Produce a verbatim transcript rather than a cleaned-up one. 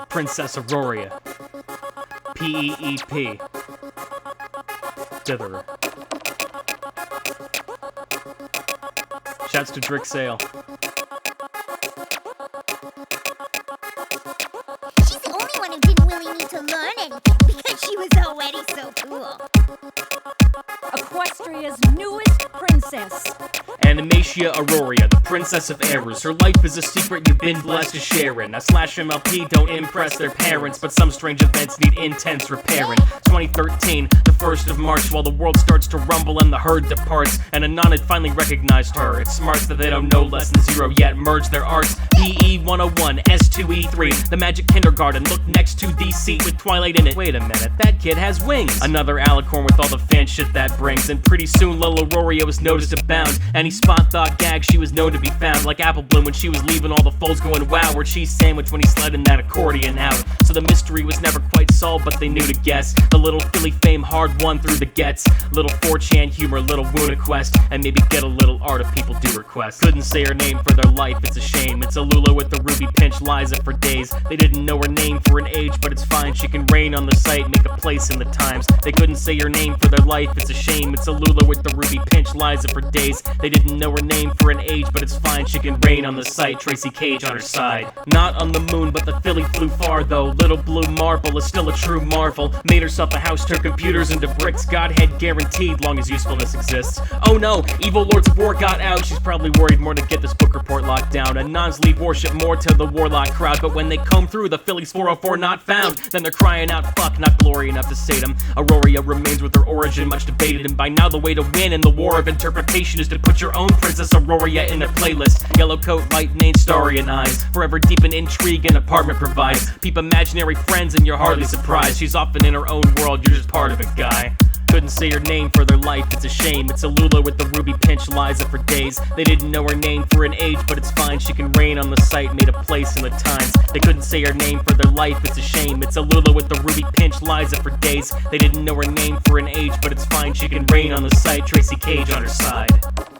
Princess Auroria. P E E P. Thither. Shouts to Drick Sale. She's the only one who didn't really need to learn anything because she was already so cool. Equestria's newest princess. Animatia Auroria, the Princess of Errors. Her life is a secret you've been blessed to share in. Now Slash M L P don't impress their parents, but some strange events need intense repairing. twenty thirteen, the first of March, while the world starts to rumble and the herd departs, and Anon had finally recognized her. It's smart that they don't know less than zero yet merge their arts. P E one oh one, S two E three, the magic kindergarten. Look next to the seat with Twilight in it. Wait a minute, that kid has wings. Another alicorn with all the fan shit that brings, and pretty soon Lil Auroria was noticed abound. Any spot, thought, gag, she was known to be found. Like Apple Bloom when she was leaving all the folds going wow, or cheese sandwich when he slid in that accordion out. So the mystery was never quite solved, but they knew to guess. The little Philly fame hard won through the gets. Little four chan humor, little Wuna quest, and maybe get a little art if people do request. Couldn't say her name for their life, it's a shame. It's Alula with the ruby pinch Liza for days. They didn't know her name for an age, but it's fine. She can reign on the site, make a place in the times. They couldn't say her name for their life, it's a shame. It's Alula with the ruby pinch Liza for days. They didn't know her name for an age, but it's fine. She can reign on the site, Tracy Cage on her side. Not on the moon, but the Philly flew far though. Little blue marble is still a true marvel. Made herself a house, turned computers into bricks. Godhead guaranteed, long as usefulness exists. Oh no, evil Lords of War got out. She's probably worried more to get this book report locked down. Anons leave worship more to the warlock crowd, but when they comb through, the Phillies four oh four not found. Then they're crying out, fuck, not glory enough to sate them. Auroria remains with her origin much debated, and by now the way to win in the war of interpretation is to put your own Princess Auroria in a playlist. Yellow coat, light mane, starry and eyes, forever deep in intrigue an apartment provides. Peep imaginary friends and you're hardly surprised. She's often in her own world, you're just part of it, guy. Couldn't say her name for their life, it's a shame. It's Alula with the ruby pinch Liza for days. They didn't know her name for an age, but it's fine. She can reign on the site, made a place in the times. They couldn't say her name for their life, it's a shame. It's Alula with the ruby pinch Liza for days. They didn't know her name for an age, but it's fine. She can reign on the site, Tracy Cage on her side.